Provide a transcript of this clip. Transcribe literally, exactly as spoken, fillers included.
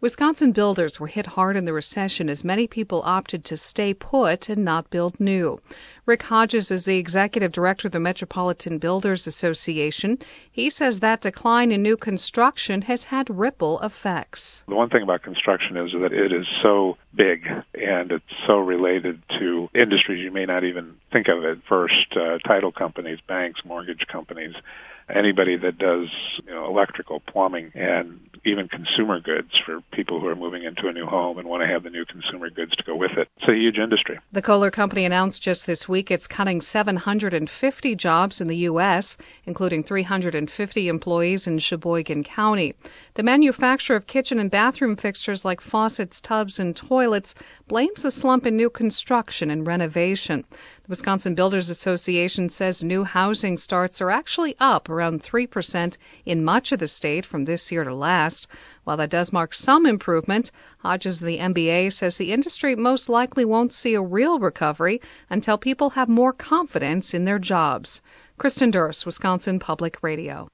Wisconsin builders were hit hard in the recession as many people opted to stay put and not build new. Rick Hodges is the executive director of the Metropolitan Builders Association. He says that decline in new construction has had ripple effects. The one thing about construction is that it is so big and it's so related to industries you may not even think of at first. Uh, title companies, banks, mortgage companies, anybody that does you know, electrical, plumbing, and even consumer goods for people who are moving into a new home and want to have the new consumer goods to go with it. It's a huge industry. The Kohler Company announced just this week it's cutting seven hundred fifty jobs in the U S, including three hundred fifty employees in Sheboygan County. The manufacturer of kitchen and bathroom fixtures like faucets, tubs, and toilets blames the slump in new construction and renovation. The Wisconsin Builders Association says new housing starts are actually up around three percent in much of the state from this year to last. While that does mark some improvement, Hodges of the M B A says the industry most likely won't see a real recovery until people have more confidence in their jobs. Kristen Durst, Wisconsin Public Radio.